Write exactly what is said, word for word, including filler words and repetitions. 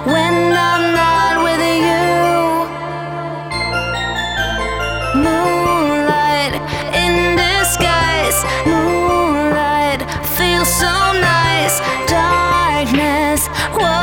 when I'm not with you. Moonlight in disguise, moonlight feels so nice. Darkness, what